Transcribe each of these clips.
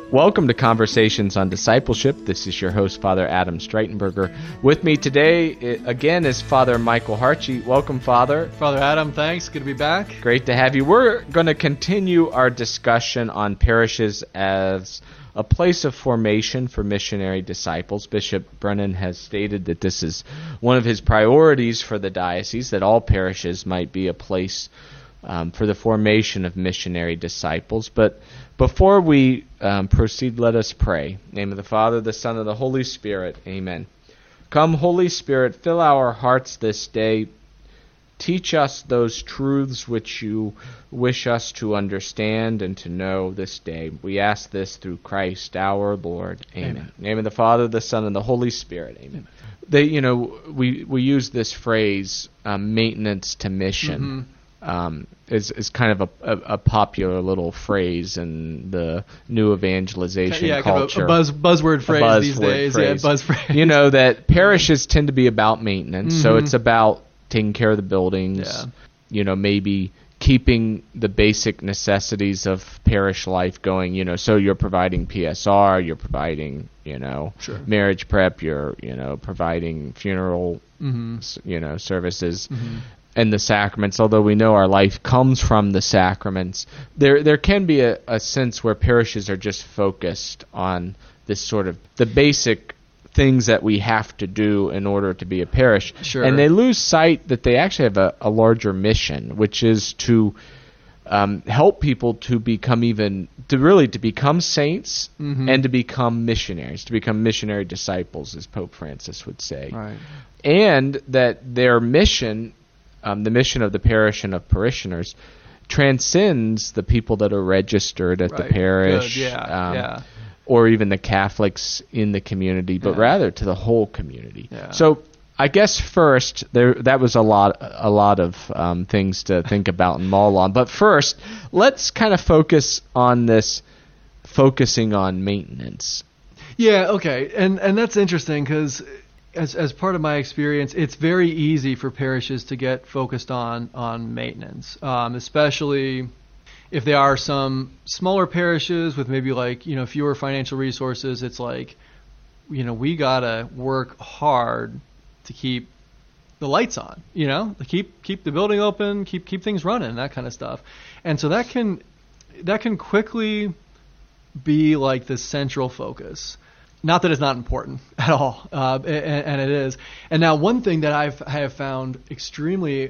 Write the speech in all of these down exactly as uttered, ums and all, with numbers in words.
Welcome to Conversations on Discipleship. This is your host, Father Adam Streitenberger. With me today, again, is Father Michael Hartje. Welcome, Father. Father Adam, thanks. Good to be back. Great to have you. We're going to continue our discussion on parishes as a place of formation for missionary disciples. Bishop Brennan has stated that this is one of his priorities for the diocese, that all parishes might be a place um, for the formation of missionary disciples. But before we um, proceed, let us pray. In the name of the Father, the Son, and the Holy Spirit. Amen. Come, Holy Spirit, fill our hearts this day. Teach us those truths which you wish us to understand and to know this day. We ask this through Christ our Lord. Amen. Amen. In the name of the Father, the Son, and the Holy Spirit. Amen. Amen. They, you know, we we use this phrase, um, maintenance to mission. Mm-hmm. Um, is is kind of a, a, a popular little phrase in the new evangelization yeah, culture. Kind of a, a buzz buzzword phrase buzzword these days. Phrase. Yeah, buzz phrase. You know that parishes tend to be about maintenance, mm-hmm. so it's about taking care of the buildings. Yeah. You know, maybe keeping the basic necessities of parish life going. You know, so you're providing P S R, you're providing you know sure. marriage prep, you're you know providing funeral mm-hmm. you know services. Mm-hmm. And the sacraments, although we know our life comes from the sacraments, there there can be a, a sense where parishes are just focused on this sort of the basic things that we have to do in order to be a parish. Sure. And they lose sight that they actually have a, a larger mission, which is to um, help people to become even, to really to become saints mm-hmm. and to become missionaries, to become missionary disciples, as Pope Francis would say. Right. And that their mission, Um, the mission of the parish and of parishioners, transcends the people that are registered at right. the parish, Good. Yeah. um, yeah. or even the Catholics in the community, but yeah. rather to the whole community. Yeah. So I guess first, there that was a lot, a lot of um, things to think about and mull on. But first, let's kind of focus on this, focusing on maintenance. Yeah. Okay. And and that's interesting because, As as part of my experience, it's very easy for parishes to get focused on on maintenance, um, especially if they are some smaller parishes with maybe like you know fewer financial resources. It's like, you know, we gotta work hard to keep the lights on, you know, to keep keep the building open, keep keep things running, that kind of stuff, and so that can that can quickly be like the central focus. Not that it's not important at all, uh, and, and it is. And now one thing that I've, I have found extremely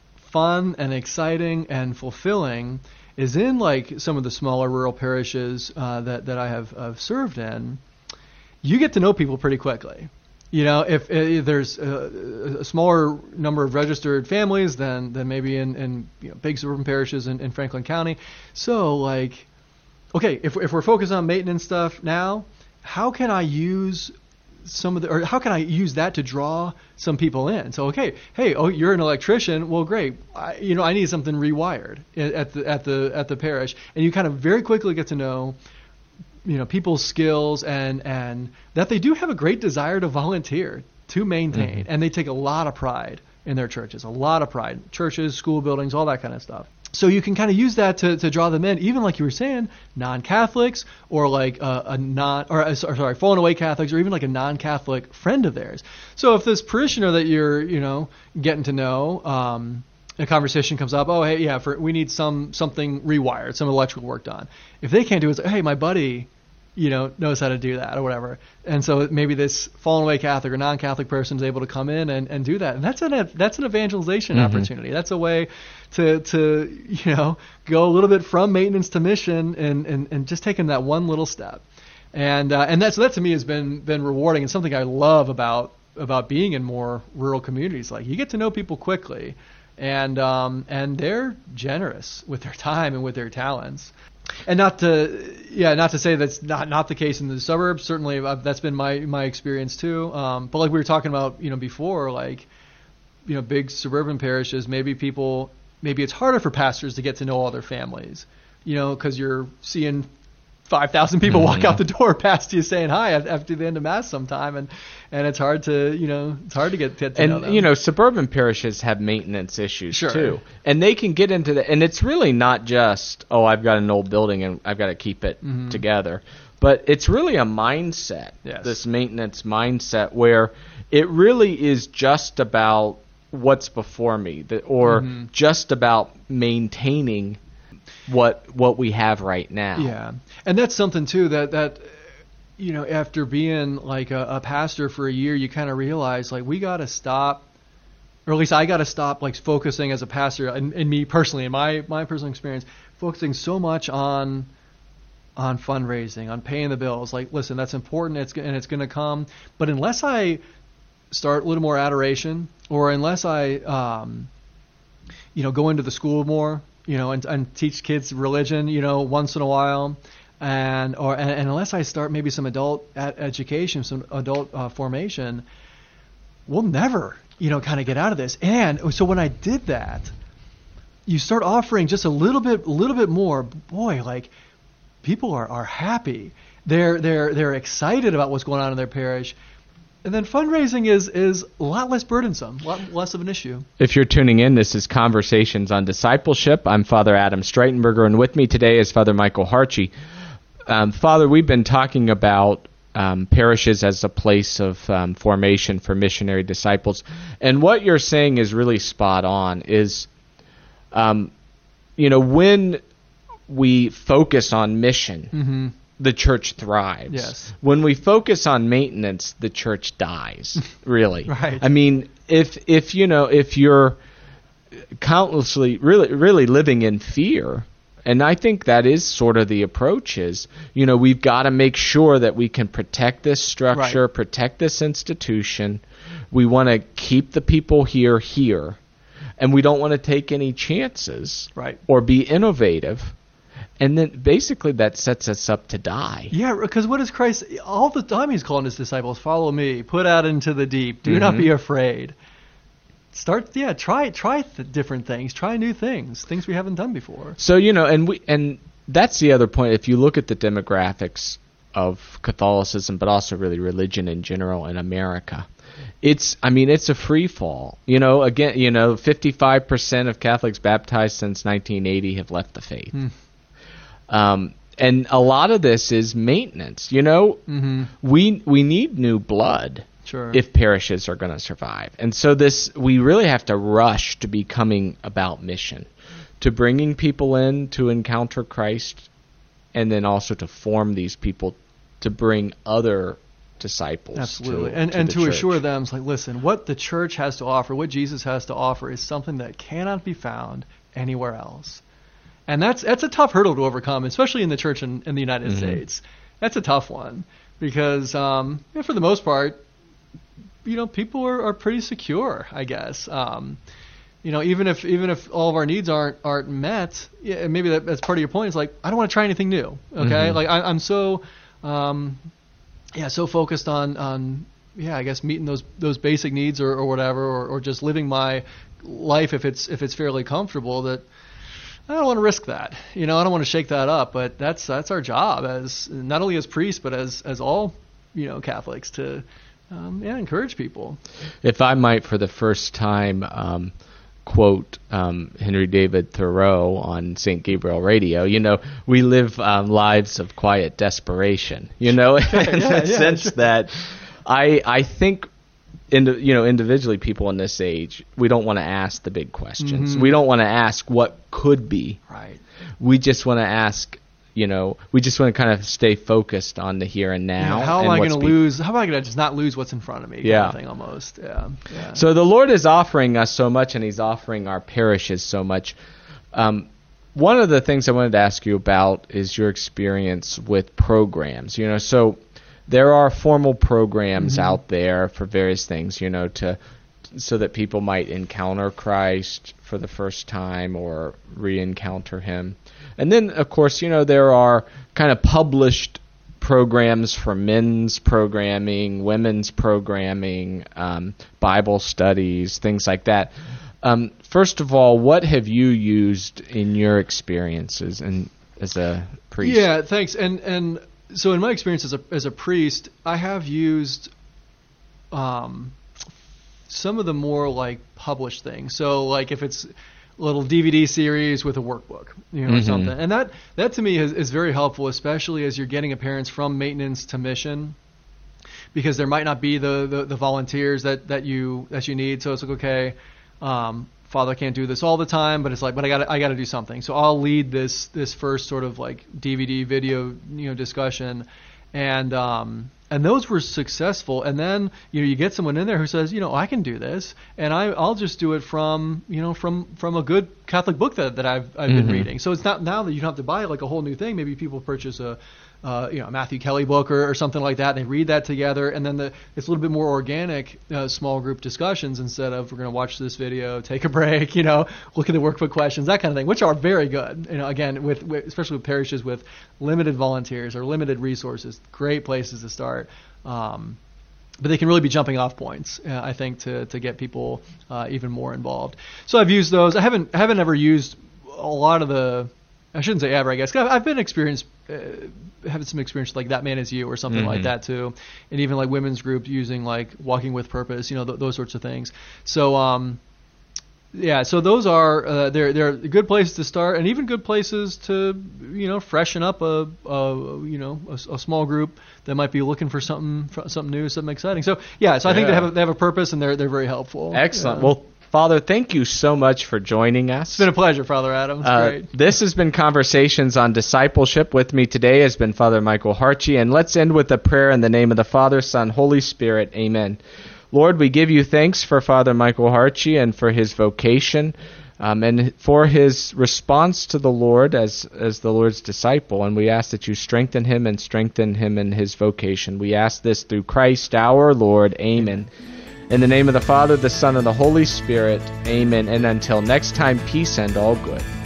fun and exciting and fulfilling is in like some of the smaller rural parishes uh, that, that I have uh, served in, you get to know people pretty quickly. You know, if, if there's a, a smaller number of registered families than, than maybe in, in you know, big suburban parishes in, in Franklin County. So like, okay, if, if we're focused on maintenance stuff now, how can I use some of the, or how can I use that to draw some people in? So, okay, hey, oh, you're an electrician. Well, great. I, you know, I need something rewired at the at the at the parish, and you kind of very quickly get to know, you know, people's skills and and that they do have a great desire to volunteer, to maintain, mm-hmm. and they take a lot of pride in their churches, a lot of pride, churches, school buildings, all that kind of stuff. So you can kind of use that to, to draw them in, even like you were saying, non-Catholics or like a, a non, or uh, sorry, fallen away Catholics, or even like a non-Catholic friend of theirs. So if this parishioner that you're, you know, getting to know, um, a conversation comes up, oh hey, yeah, for we need some something rewired, some electrical work done. If they can't do it, it's like, hey, my buddy, you know, knows how to do that or whatever. And so maybe this fallen away Catholic or non-Catholic person is able to come in and, and do that. And that's an that's an evangelization mm-hmm. opportunity. That's a way to to you know go a little bit from maintenance to mission and, and, and just taking that one little step. And uh, and that so that to me has been been rewarding and something I love about about being in more rural communities. Like you get to know people quickly, and um, and they're generous with their time and with their talents. And not to, yeah, not to say that's not, not the case in the suburbs. Certainly, uh, that's been my, my experience too. Um, but like we were talking about, you know, before, like, you know, big suburban parishes, maybe people, maybe it's harder for pastors to get to know all their families, you know, because you're seeing five thousand people mm-hmm. walk out the door past you saying hi after the end of Mass sometime, and, and it's hard to, you know, it's hard to get, get to and, know them. And, you know, suburban parishes have maintenance issues, sure. too. And they can get into that. And it's really not just, oh, I've got an old building and I've got to keep it mm-hmm. together. But it's really a mindset, yes. this maintenance mindset, where it really is just about what's before me, that, or mm-hmm. just about maintaining what what we have right now. Yeah, and that's something too that that you know, after being like a, a pastor for a year, you kind of realize like we got to stop, or at least I got to stop like focusing as a pastor, and, and me personally, in my my personal experience, focusing so much on on fundraising, on paying the bills. Like, listen, that's important, it's and it's going to come, but unless I start a little more adoration, or unless I, um, you know, go into the school more, you know, and, and teach kids religion, you know, once in a while, and or and, and unless I start maybe some adult ed- education, some adult uh, formation, we'll never, you know, kind of get out of this. And so when I did that, you start offering just a little bit, a little bit more. Boy, like people are, are happy. They're they're they're excited about what's going on in their parish. And then fundraising is, is a lot less burdensome, a lot less of an issue. If you're tuning in, this is Conversations on Discipleship. I'm Father Adam Streitenberger, and with me today is Father Michael Hartje. Um, Father, we've been talking about um, parishes as a place of um, formation for missionary disciples. And what you're saying is really spot on, is, um, you know, when we focus on mission, mm-hmm. the church thrives. Yes. When we focus on maintenance, the church dies. Really. Right. I mean, if if you know if you're countlessly really really living in fear, and I think that is sort of the approach is, you know, we've got to make sure that we can protect this structure, right. protect this institution. We want to keep the people here here, and we don't want to take any chances, right. or be innovative. And then basically that sets us up to die. Yeah, because what is Christ, all the time he's calling his disciples, follow me, put out into the deep, do mm-hmm. not be afraid. Start, yeah, try try th- different things, try new things, things we haven't done before. So, you know, and we and that's the other point. If you look at the demographics of Catholicism, but also really religion in general in America, it's, I mean, it's a free fall. You know, again, you know, fifty-five percent of Catholics baptized since nineteen eighty have left the faith. Hmm. Um, and a lot of this is maintenance. You know, mm-hmm. we we need new blood sure. if parishes are going to survive. And so this, we really have to rush to becoming about mission, to bringing people in to encounter Christ, and then also to form these people to bring other disciples. Absolutely. To, and to and the to church. assure them, it's like, listen, what the church has to offer, what Jesus has to offer is something that cannot be found anywhere else. And that's that's a tough hurdle to overcome, especially in the church in, in the United mm-hmm. States. That's a tough one because, um, yeah, for the most part, you know, people are, are pretty secure, I guess. Um, you know, even if even if all of our needs aren't aren't met, yeah, maybe that, that's part of your point. Is like, I don't want to try anything new. Okay, mm-hmm. like I, I'm so, um, yeah, so focused on on yeah, I guess meeting those those basic needs or, or whatever, or, or just living my life if it's if it's fairly comfortable that. I don't want to risk that. You know, I don't want to shake that up, but that's that's our job as not only as priests, but as as all, you know, Catholics to um, yeah, encourage people. If I might, for the first time, um, quote um, Henry David Thoreau on Saint Gabriel Radio, you know, we live um, lives of quiet desperation, you know, in yeah, the yeah, sense sure. that I I think Indi- you know, individually, people in this age, we don't want to ask the big questions. Mm-hmm. We don't want to ask what could be. Right. We just want to ask, you know, we just want to kind of stay focused on the here and now. Yeah, how am and I going to be- lose? How am I going to just not lose what's in front of me? Yeah. Kind of thing almost. Yeah. yeah. So the Lord is offering us so much, and He's offering our parishes so much. Um, one of the things I wanted to ask you about is your experience with programs. You know, so. There are formal programs mm-hmm. out there for various things, you know, to so that people might encounter Christ for the first time or re-encounter Him. And then, of course, you know, there are kind of published programs for men's programming, women's programming, um, Bible studies, things like that. Um, first of all, what have you used in your experiences? And as a priest. Yeah, thanks. And and so in my experience as a as a priest, I have used um, some of the more like published things. So like if it's a little D V D series with a workbook, you know, mm-hmm. or something, and that that to me is, is very helpful, especially as you're getting a parents from maintenance to mission, because there might not be the, the, the volunteers that, that you that you need. So it's like, okay, um, Father can't do this all the time, but it's like, but I got I got to do something. So I'll lead this this first sort of like D V D video, you know, discussion, and um, and those were successful. And then you know you get someone in there who says, you know, I can do this, and I I'll just do it from you know from from a good Catholic book that, that I've I've mm-hmm. been reading. So it's not now that you don't have to buy like a whole new thing. Maybe people purchase a Uh, you know, a Matthew Kelly book or, or something like that. They read that together, and then the, it's a little bit more organic, uh, small group discussions instead of we're going to watch this video, take a break, you know, look at the workbook questions, that kind of thing, which are very good. You know, again, with, with especially with parishes with limited volunteers or limited resources, great places to start. Um, but they can really be jumping off points, uh, I think, to to get people uh, even more involved. So I've used those. I haven't I haven't ever used a lot of the. I shouldn't say ever, I guess. I've, I've been experienced, uh, having some experience like That Man Is You or something mm-hmm. like that too, and even like women's group using like Walking with Purpose, you know, th- those sorts of things. So, um, yeah, so those are uh, they're they're good places to start, and even good places to you know freshen up a, a you know a, a small group that might be looking for something something new, something exciting. So yeah, so I yeah. think they have a, they have a purpose, and they're they're very helpful. Excellent. Yeah. Well. Father, thank you so much for joining us. It's been a pleasure, Father Adam. It's uh, great. This has been Conversations on Discipleship. With me today has been Father Michael Hartje, and let's end with a prayer in the name of the Father, Son, Holy Spirit. Amen. Lord, we give you thanks for Father Michael Hartje and for his vocation um, and for his response to the Lord as, as the Lord's disciple, and we ask that you strengthen him and strengthen him in his vocation. We ask this through Christ our Lord. Amen. In the name of the Father, the Son, and the Holy Spirit, amen. And until next time, peace and all good.